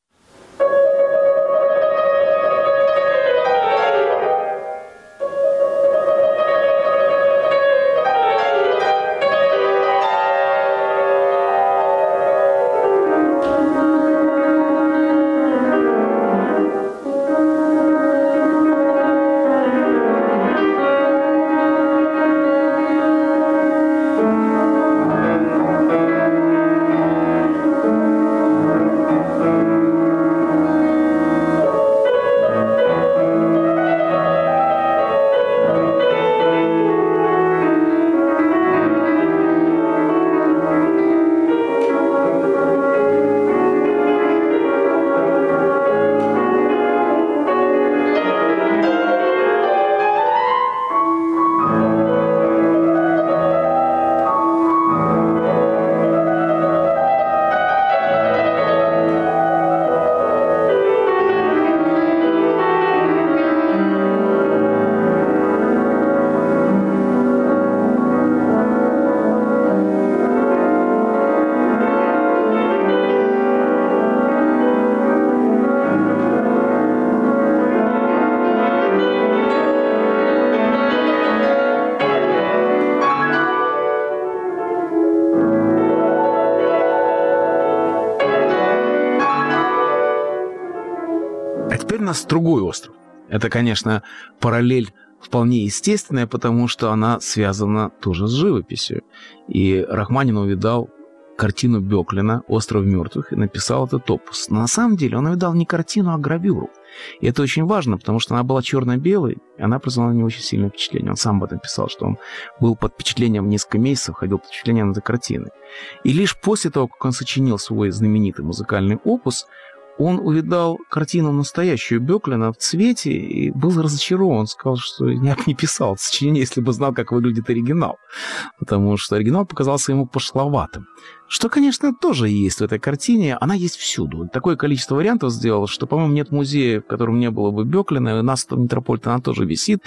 Теперь у нас другой остров. Это, конечно, параллель вполне естественная, потому что она связана тоже с живописью. И Рахманин увидал картину Бёклина «Остров мертвых» и написал этот опус. Но на самом деле он увидал не картину, а гравюру. И это очень важно, потому что она была черно-белой, и она произвела на него очень сильное впечатление. Он сам об этом писал, что он был под впечатлением несколько месяцев, ходил под впечатлением этой картины. И лишь после того, как он сочинил свой знаменитый музыкальный опус, он увидал картину настоящую Бёклина в цвете и был разочарован. Сказал, что я бы не писал это сочинение, если бы знал, как выглядит оригинал. Потому что оригинал показался ему пошловатым. Что, конечно, тоже есть в этой картине. Она есть всюду. Такое количество вариантов сделал, что, по-моему, нет музея, в котором не было бы Бёклина. У нас в Метрополитене она тоже висит.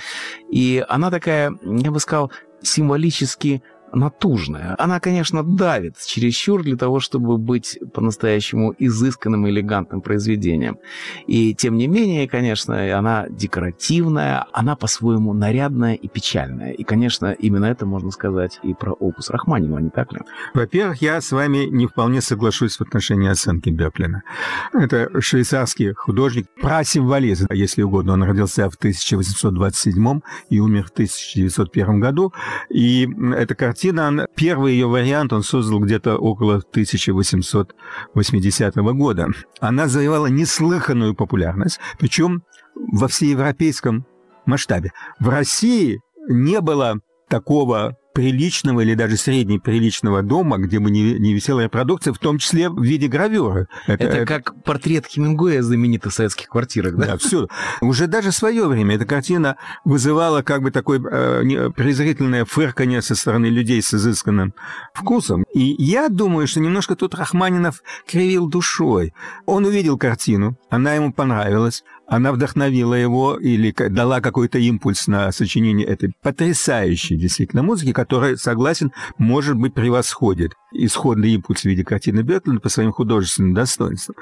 И она такая, я бы сказал, символически натужная. Она, конечно, давит чересчур для того, чтобы быть по-настоящему изысканным и элегантным произведением. И, тем не менее, конечно, она декоративная, она по-своему нарядная и печальная. И, конечно, именно это можно сказать и про опус Рахманинова, не так ли? Во-первых, я с вами не вполне соглашусь в отношении оценки Бёклина. Это швейцарский художник, прасимволист, если угодно. Он родился в тысяча восемьсот двадцать седьмом и умер в тысяча девятьсот первом году. И эта картина, первый ее вариант он создал где-то около тысяча восемьсот восьмидесятого года. Она завоевала неслыханную популярность, причем во всеевропейском масштабе. В России не было такого приличного или даже среднеприличного дома, где бы не, не висела репродукция, в том числе в виде гравюры. Это, это как портрет Хемингуэя знаменитый в советских квартирах, да? Да, всюду. Уже даже в свое время эта картина вызывала как бы такое э, презрительное фырканье со стороны людей с изысканным вкусом. И я думаю, что немножко тут Рахманинов кривил душой. Он увидел картину, она ему понравилась, она вдохновила его или дала какой-то импульс на сочинение этой потрясающей действительно музыки, которая, согласен, может быть, превосходит исходный импульс в виде картины Бёклина по своим художественным достоинствам.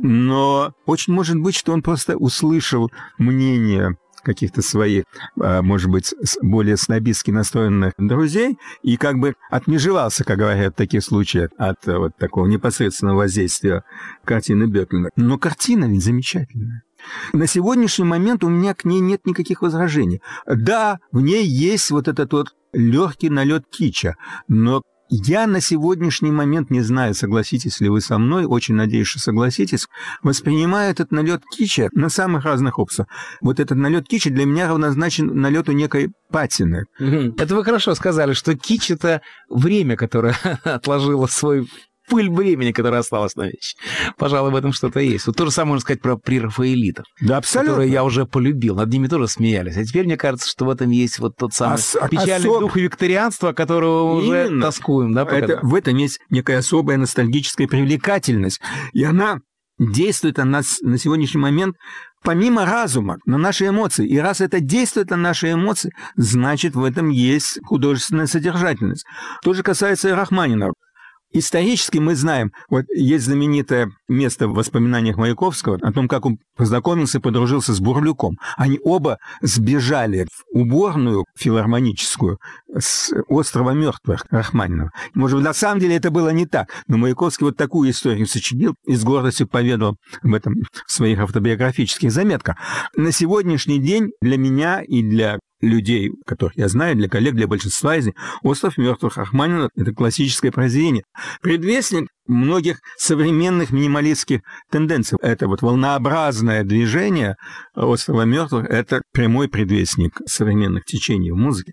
Но очень может быть, что он просто услышал мнение каких-то своих, может быть, более снобистски настроенных друзей и как бы отмежевался, как говорят в таких случаях, от вот такого непосредственного воздействия картины Бёклина. Но картина ведь замечательная. На сегодняшний момент у меня к ней нет никаких возражений. Да, в ней есть вот этот вот легкий налет кича, но я на сегодняшний момент, не знаю, согласитесь ли вы со мной, очень надеюсь, что согласитесь, воспринимаю этот налет кича на самых разных опусах. Вот этот налет кича для меня равнозначен налету некой патины. Это вы хорошо сказали, что кич — это время, которое отложило свой... пыль времени, которая осталась на вещи. Пожалуй, в этом что-то есть. Вот то же самое можно сказать про прерафаэлитов, да, абсолютно, которые я уже полюбил. Над ними тоже смеялись. А теперь мне кажется, что в этом есть вот тот самый Ос- печальный особ... дух викторианства, которого уже Именно. тоскуем. Да, это, в этом есть некая особая ностальгическая привлекательность. И она действует на нас на сегодняшний момент помимо разума, на наши эмоции. И раз это действует на наши эмоции, значит, в этом есть художественная содержательность. То же касается и Рахманинова. Исторически мы знаем, вот есть знаменитое место в воспоминаниях Маяковского о том, как он познакомился и подружился с Бурлюком. Они оба сбежали в уборную филармоническую с острова мертвых Рахманинова. Может быть, на самом деле это было не так, но Маяковский вот такую историю сочинил и с гордостью поведал об этом в своих автобиографических заметках. На сегодняшний день для меня и для людей, которых я знаю, для коллег, для большинства из них, «Остров мертвых» Рахманинова — это классическое произведение. Предвестник многих современных минималистских тенденций. Это вот волнообразное движение «Острова мертвых» — это прямой предвестник современных течений в музыке.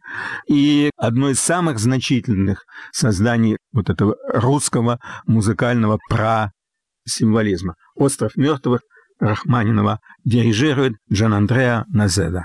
И одно из самых значительных созданий вот этого русского музыкального пра-символизма. «Остров мертвых» Рахманинова дирижирует Джанандреа Назеда.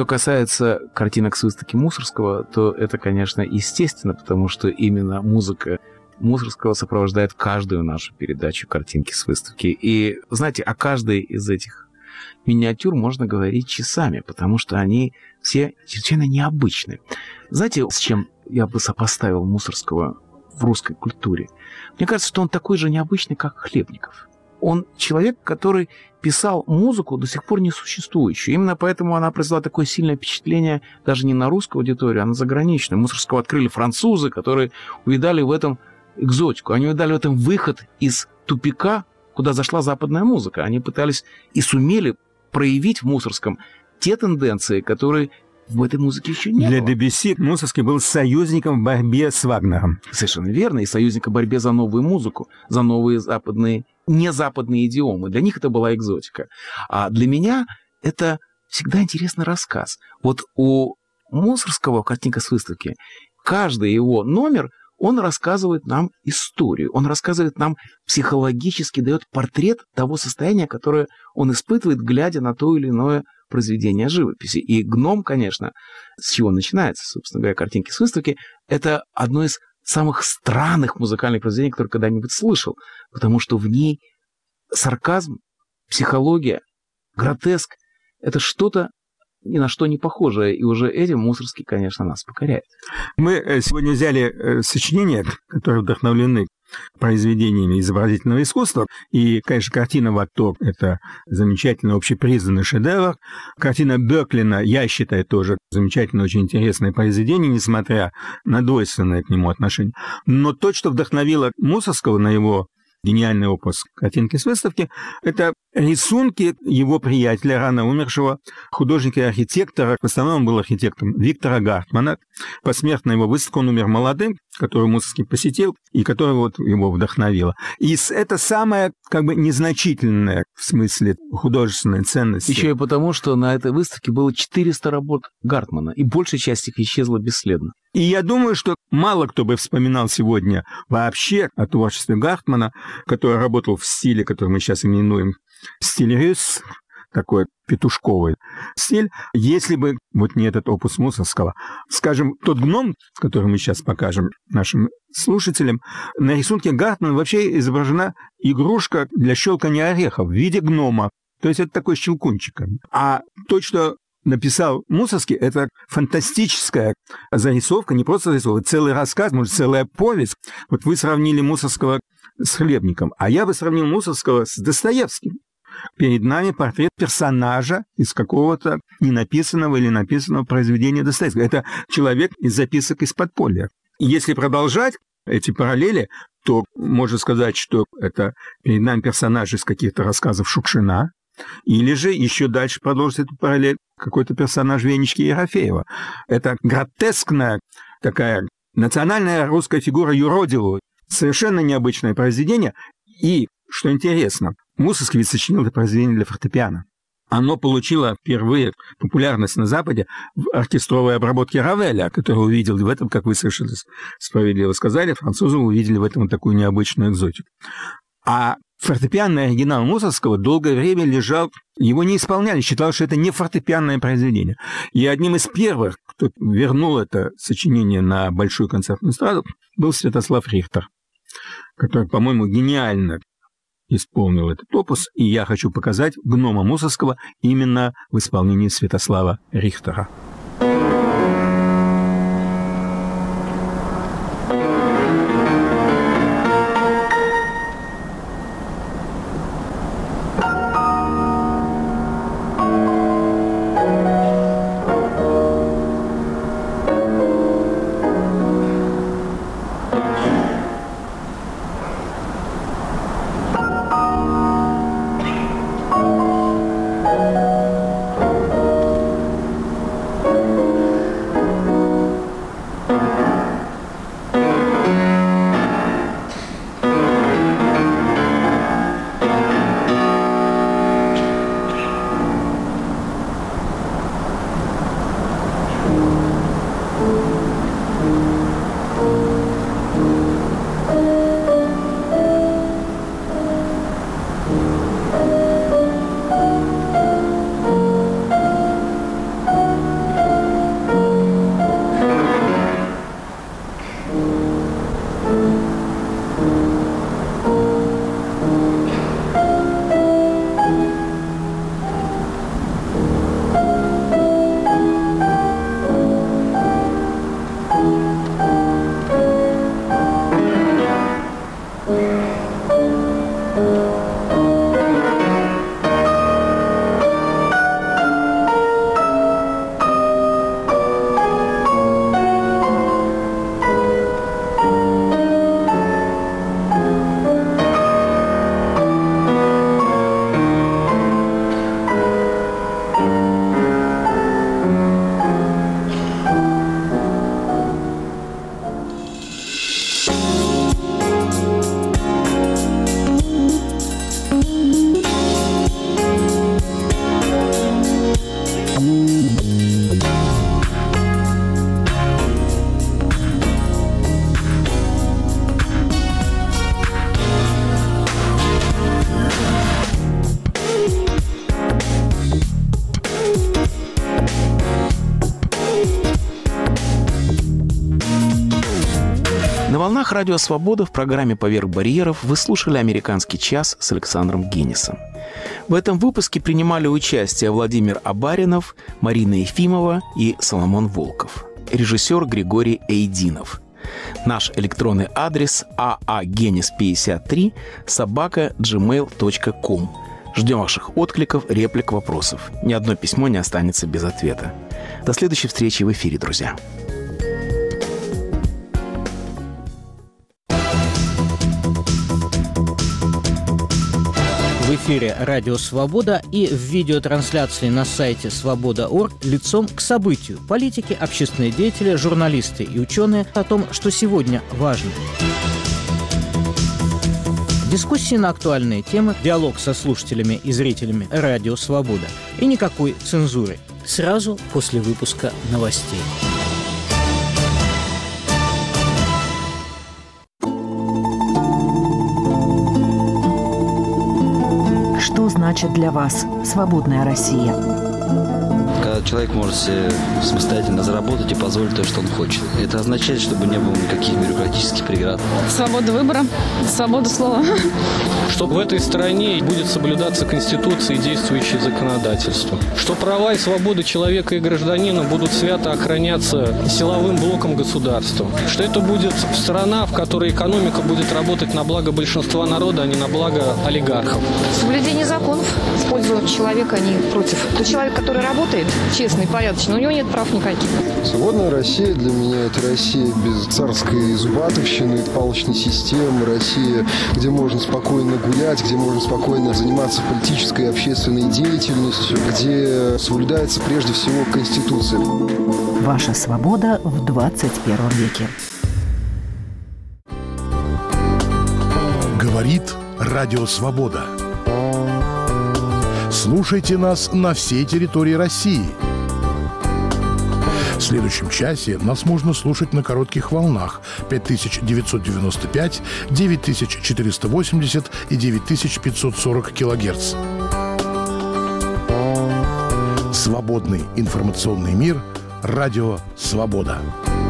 касается картинок с выставки Мусоргского, то это, конечно, естественно, потому что именно музыка Мусоргского сопровождает каждую нашу передачу «Картинки с выставки». И, знаете, о каждой из этих миниатюр можно говорить часами, потому что они все чрезвычайно необычны. Знаете, с чем я бы сопоставил Мусоргского в русской культуре? Мне кажется, что он такой же необычный, как Хлебников. Он человек, который писал музыку, до сих пор не существующую. Именно поэтому она произвела такое сильное впечатление даже не на русскую аудиторию, а на заграничную. Мусоргского открыли французы, которые увидали в этом экзотику. Они увидали в этом выход из тупика, куда зашла западная музыка. Они пытались и сумели проявить в Мусоргском те тенденции, которые в этой музыке еще не Для было. Дебюсси Мусоргский был союзником в борьбе с Вагнером. Совершенно верно. И союзником в борьбе за новую музыку, за новые западные, незападные идиомы. Для них это была экзотика. А для меня это всегда интересный рассказ. Вот у Мусоргского, «Картинка с выставки», каждый его номер, он рассказывает нам историю, он рассказывает нам психологически, дает портрет того состояния, которое он испытывает, глядя на то или иное произведение живописи. И «Гном», конечно, с чего начинается, собственно говоря, «Картинки с выставки», это одно из самых странных музыкальных произведений, которые когда-нибудь слышал, потому что в ней сарказм, психология, гротеск — это что-то ни на что не похожее, и уже этим Мусоргский, конечно, нас покоряет. Мы сегодня взяли сочинения, которые вдохновлены произведениями изобразительного искусства, и, конечно, картина «Ваток» — это замечательный общепризнанный шедевр. Картина Бёклина, я считаю, тоже замечательное, очень интересное произведение, несмотря на двойственное к нему отношение. Но то, что вдохновило Мусоргского на его гениальный опус «Картинки с выставки», это рисунки его приятеля, рано умершего художника и архитектора, в основном он был архитектором, Виктора Гартмана. Посмертно его выставка, он умер молодым, которую Мусоргский посетил, и которая вот его вдохновила. И это самое, как бы, незначительное в смысле художественной ценности. Еще и потому, что на этой выставке было четыреста работ Гартмана, и большая часть их исчезла бесследно. И я думаю, что мало кто бы вспоминал сегодня вообще о творчестве Гартмана, который работал в стиле, который мы сейчас именуем стиль рюс, такой петушковый стиль, если бы вот не этот опус Мусоргского. Скажем, тот гном, который мы сейчас покажем нашим слушателям, на рисунке Гартмана вообще изображена игрушка для щелкания орехов в виде гнома. То есть это такой щелкунчик. А то, что написал Мусоргский, это фантастическая зарисовка, не просто зарисовка, целый рассказ, может, целая повесть. Вот вы сравнили Мусоргского с Хлебником, а я бы сравнил Мусоргского с Достоевским. Перед нами портрет персонажа из какого-то ненаписанного или написанного произведения Достоевского. Это человек из записок из подполья. И если продолжать эти параллели, то можно сказать, что это перед нами персонаж из каких-то рассказов Шукшина, или же еще дальше продолжить эту параллель какой-то персонаж Венечки Ерофеева. Это гротескная такая национальная русская фигура юродивого. Совершенно необычное произведение. И, что интересно, Мусоргский ведь сочинил это произведение для фортепиано. Оно получило впервые популярность на Западе в оркестровой обработке Равеля, который увидел в этом, как вы совершенно справедливо сказали, французы увидели в этом такую необычную экзотику. А фортепианный оригинал Мусоргского долгое время лежал, его не исполняли, считалось, что это не фортепианное произведение. И одним из первых, кто вернул это сочинение на большую концертную эстраду, был Святослав Рихтер, который, по-моему, гениально исполнил этот опус, и я хочу показать гнома Мусоргского именно в исполнении Святослава Рихтера. волнах Радио Свобода в программе «Поверх барьеров» вы слушали «Американский час» с Александром Генисом. В этом выпуске принимали участие Владимир Абаринов, Марина Ефимова и Соломон Волков. Режиссер Григорий Эйдинов. Наш электронный адрес а а генис пятьдесят три собака джи мейл точка ком. Ждем ваших откликов, реплик, вопросов. Ни одно письмо не останется без ответа. До следующей встречи в эфире, друзья. В эфире «Радио Свобода» и в видеотрансляции на сайте свобода точка орг лицом к событию. Политики, общественные деятели, журналисты и ученые о том, что сегодня важно. Дискуссии на актуальные темы, диалог со слушателями и зрителями «Радио Свобода». И никакой цензуры. Сразу после выпуска новостей. Что значит для вас свободная Россия? Когда человек может себе самостоятельно заработать и позволить то, что он хочет. Это означает, чтобы не было никаких бюрократических преград. Свобода выбора, свобода слова. Что в этой стране будет соблюдаться Конституция и действующее законодательство. Что права и свободы человека и гражданина будут свято охраняться силовым блоком государства. Что это будет страна, в которой экономика будет работать на благо большинства народа, а не на благо олигархов. Соблюдение законов в пользу человека, а не против. Тот человек, который работает честно и порядочно, у него нет прав никаких. Свободная Россия для меня — это Россия без царской зубатовщины, палочной системы, Россия, где можно спокойно гулять, где можно спокойно заниматься политической и общественной деятельностью, где соблюдается прежде всего Конституция. Ваша свобода в двадцать первом веке. Говорит Радио Свобода. Слушайте нас на всей территории России. В следующем часе нас можно слушать на коротких волнах пять тысяч девятьсот девяносто пять, девять тысяч четыреста восемьдесят и девять тысяч пятьсот сорок килогерц. Свободный информационный мир. Радио Свобода.